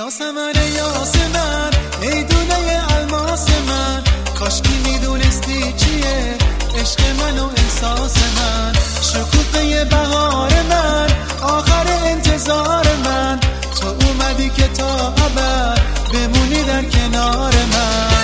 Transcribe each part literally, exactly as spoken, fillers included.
یاسمن یاسمن ای دونه الماس من، کاشکی میدونستی چیه عشق من و احساس من، شکوفه بهار من، آخر انتظار من، تو اومدی که تا ابد بمونی در کنار من.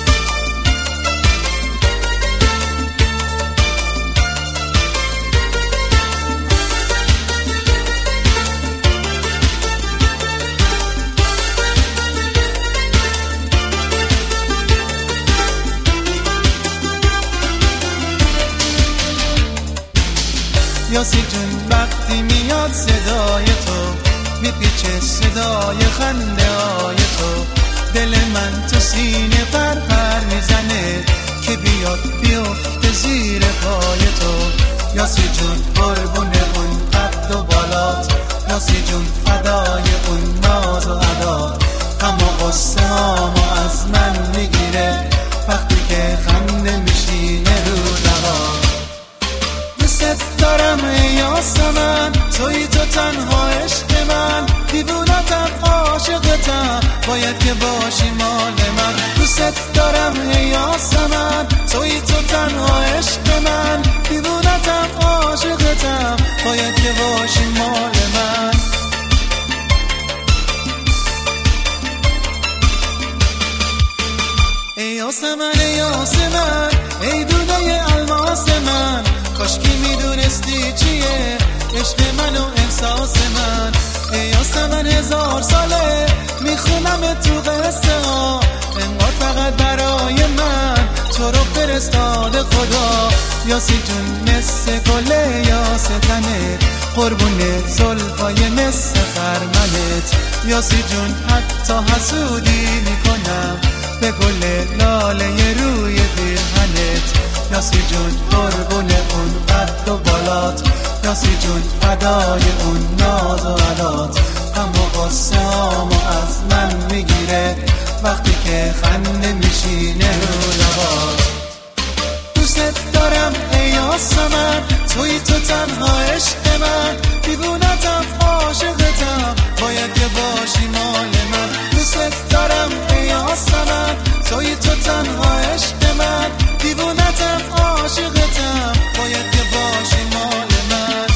یاسی جون وقتی میاد صدای تو، میپیچه صدای خنده های تو، دل من تو سینه پر پر میزنه که بیاد بیفته زیر پای تو. یاسی جون قربون اون قد و بالات، یاسی جون فدای اون ناز و عدات، اما قصه هامو از من میگیره وقتی که خنده میشینه رو لبات. دوست دارم ای یاسمن، توی تو تنها عشق من، دیوونتم عاشقتم، باید که باشی مال من. دوست دارم ای یاسمن، توی تو تنها عشق من، دیوونتم عاشقتم، باید که باشی مال من. ای یاسمن ای یاسمن ای دونه الماس من، کاشکی میدونستی چیه عشق من و احساس من. ای یاسمن هزار ساله میخونم تو قصه ها، انگار فقط برای من تو رو فرستاده خدا. یاسی جون مثل گل یاستنت، قربون زلفای مثل خرمنت، یاسی جون حتی حسودی میکنم به گل لاله روی پیرهنت. یاسی جون قربون اون قد و بالات، یاسی جون فدای اون ناز و عدات، اما قصه هامو از من میگیره وقتی که خنده میشینه رو لبات. دوست دارم ای یاسمن، توی تو تنها عشق من، دیوونتم عاشقتم، باید که باشی مال من. دوست دارم ای یاسمن، توی تو تنها عشق من، دیوونتم عاشقتم، باید که باشی مال من.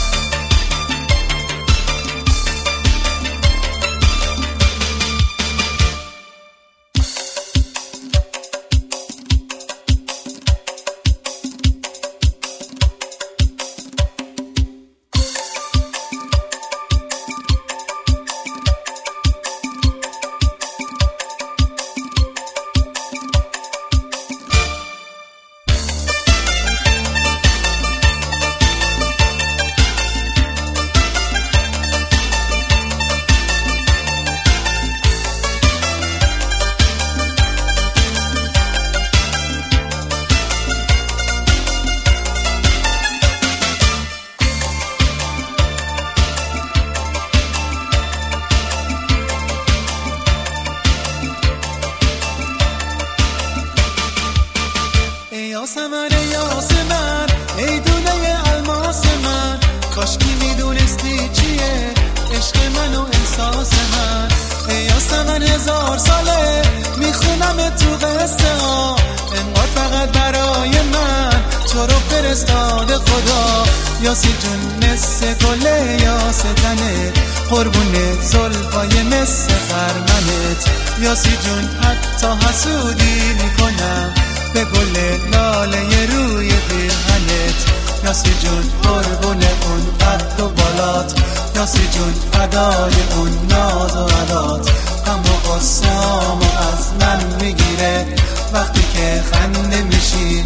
یاسمن یاسمن ای دونه الماس من، کاشکی میدونستی چیه عشق من و احساس من. ای یاسمن هزار ساله میخونم تو قصه ها، انگار فقط برای من تو رو فرستاده خدا. یاسی جون مثل گل یاستنت، قربون زلفای مثل خرمنت، یاسی جون حتی حسودی میکنم به گل لاله روی پیرهنت. یاسی جون قربون اون قد و بالات، یاسی جون فدای اون ناز و عدات، اما قصه هامو از من میگیره وقتی که خنده میشی